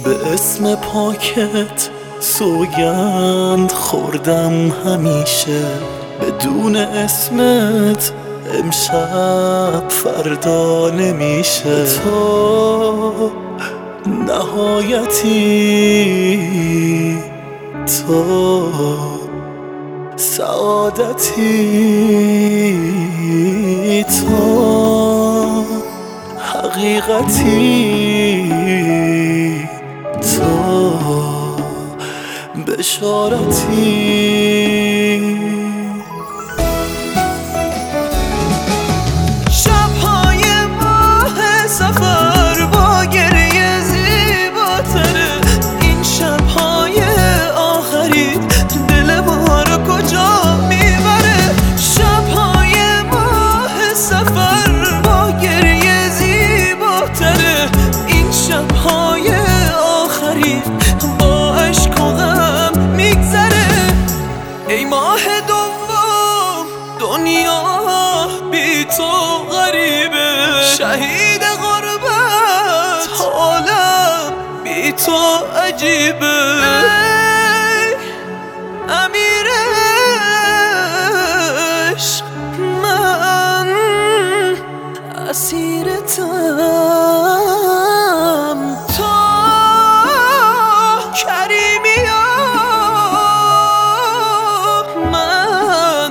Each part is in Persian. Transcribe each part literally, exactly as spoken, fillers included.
به اسم پاکت سوگند خوردم همیشه، بدون اسمت امشب فردا نمیشه. تو نهایتی، تو سعادتی، تو حقیقتی، تو بشارتی. شب‌های ماه سفر با گریه زیباتره، این شب‌های آخری دل ما رو کجا میبره. شب‌های ماه سفر با گریه زیباتره، این شب‌های آخری با عشق و غم میگذره. ای ماه دوم دنیا بی تو غریبه، شهید غربت حالم بی تو عجیبه. ای امیر عشق من اسیرتم، تو کریمیا من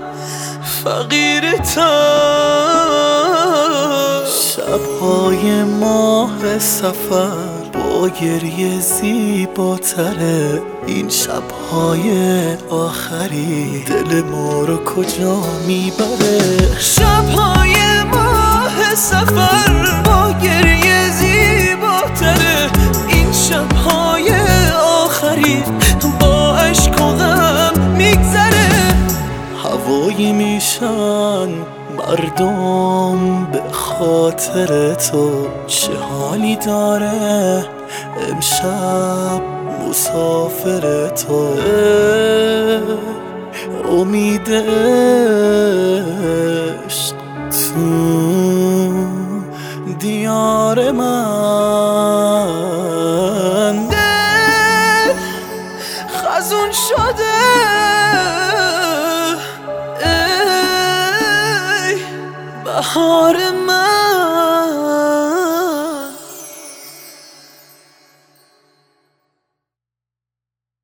فقیرتم. شب‌های ماه سفر با گریه زیباتره، این شب‌های آخری دل ما رو کجا میبره. شب‌های ماه سفر با گریه زیباتره، این شب‌های آخری با عشق و غم میگذره. هوایی میشن مردم به خاطر تو، چه حالی داره امشب مسافر تو. امید عشق تو دیار من، دل خزون شده ای بهار